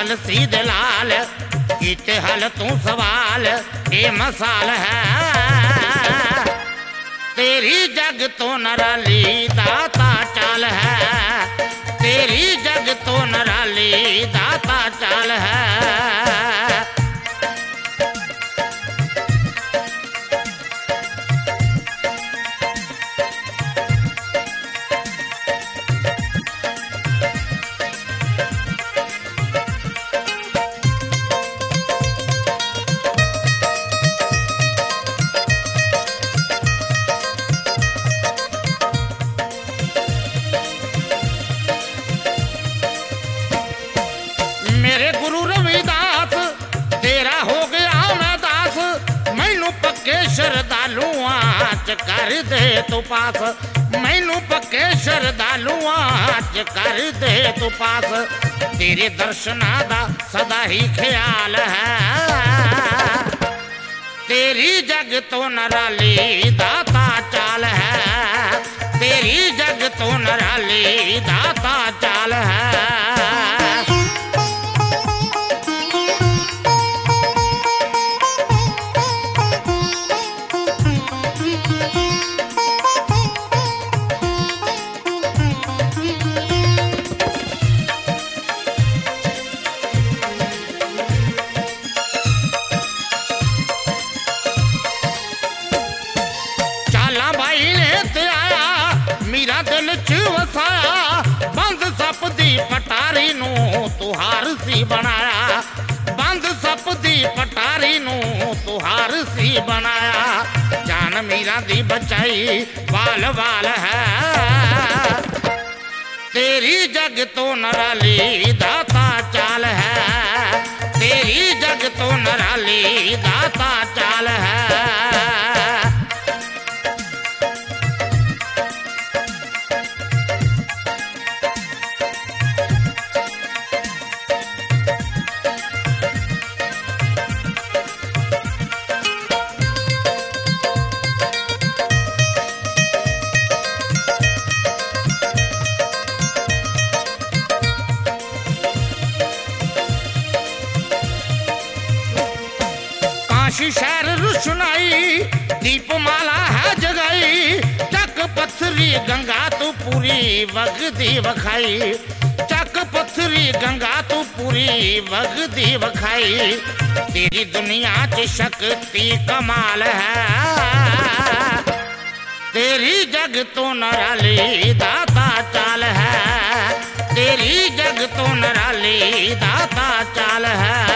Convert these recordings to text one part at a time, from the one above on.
पागल सीधे लाल कीते हल तू सवाल ये मसाल है तेरी जग तो नराली दाता चाल है तेरी जग तो नराली दाता चाल है। मेरे गुरु रविदास तेरा हो गया मैं दास मैनू पक्के श्रद्धालु आज कर दे तू पास मैनू पक्के श्रद्धालु आज कर दे तू पास तेरे दर्शना दा सदा ही ख्याल है तेरी जग तो नराली दाता चाल है तेरी जग तो नराली दाता चाल है। मेरा दिल च वसाया बंद सप दी पटारी नू तू हार सी बनाया बंद सप दी पटारी नू तू हार सी बनाया जान मीरा दी बचाई वाल वाल है तेरी जग तो नराली दाता चाल है तेरी जग तो नराली दाता चाल है। काशी शहर रुशनाई दीप माला है जगाई चक पत्थरी गंगा तू पूरी वगदी वखाई चक पत्थरी गंगा तू पूरी वगदी वखाई तेरी दुनिया च शक्ति कमाल है तेरी जग तो नराली दाता चाल है तेरी जग तो नराली दाता चाल है।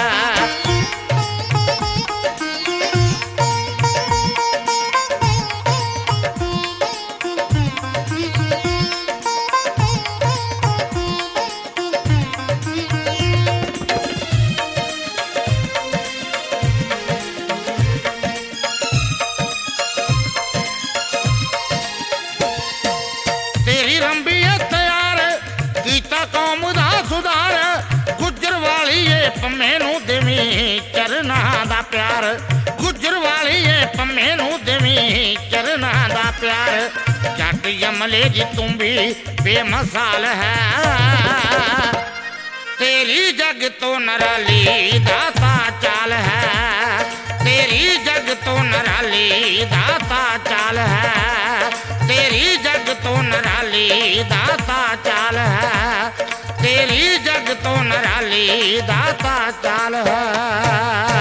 तेरी रंबी तैयार कीता कौम दा सुधार गुजर वाली ये पम्मे नू देवी चरना दा प्यार गुजर वाली ये पम्मे नू देवी चरना दा प्यार जट यमले जी तू भी बेमसाल है तेरी जग तो नराली दाता चाल है तेरी जग तो नराली दाता चाल है तेरी जग तो नराली दाता चाल है तेरी जग तो नराली दाता चाल है।